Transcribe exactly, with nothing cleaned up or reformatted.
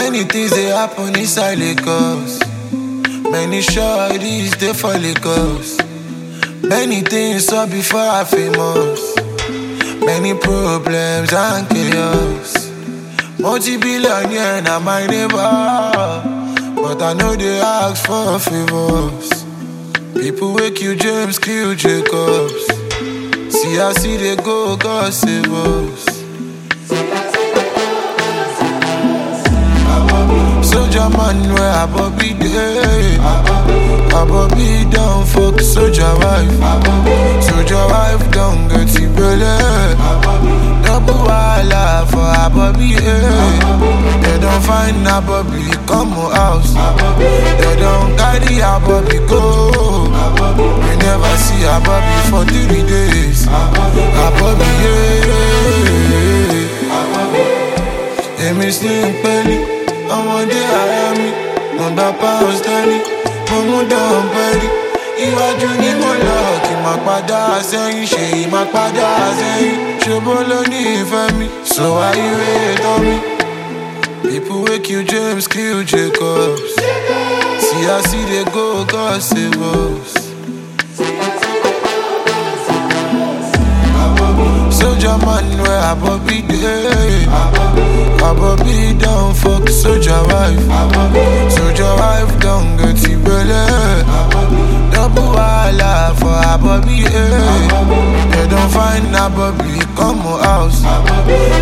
Many things they happen inside Lagos. Many shorties they for Lagos. Many things saw before I famous. Many problems and chaos. Multi-billionaire na my neighbor, but I know they ask for favors. People wake you James, kill Jacobs. See I see they go, God save us. Soldier man where I Bobby day. I Bobby down fuck soldier wife. Soldier wife don't get it belly. Double walla for a Bobby eh. They don't find a Bobby come house. They don't carry a Bobby go. We never see a Bobby for three days. A Bobby yeah. Hey, me slim belly. Ọmọdé ara mi, mo bá pounds dání, mo mú dán bẹ́rí. Iwájú ni mo lọ, kí n má padà sẹ́yìn, ṣe yìí má padà sẹ́yìn. Ṣòbó ló ní ìfẹ́ mi, so why you hate on me? People wake you James, kill Jacobs. See I see they go, God save us. Soldier man where I Bobby day. I Bobby down fuck soldier wife. Soldier wife don't get it belly. Double walla for a Bobby eh. They don't find a Bobby come house.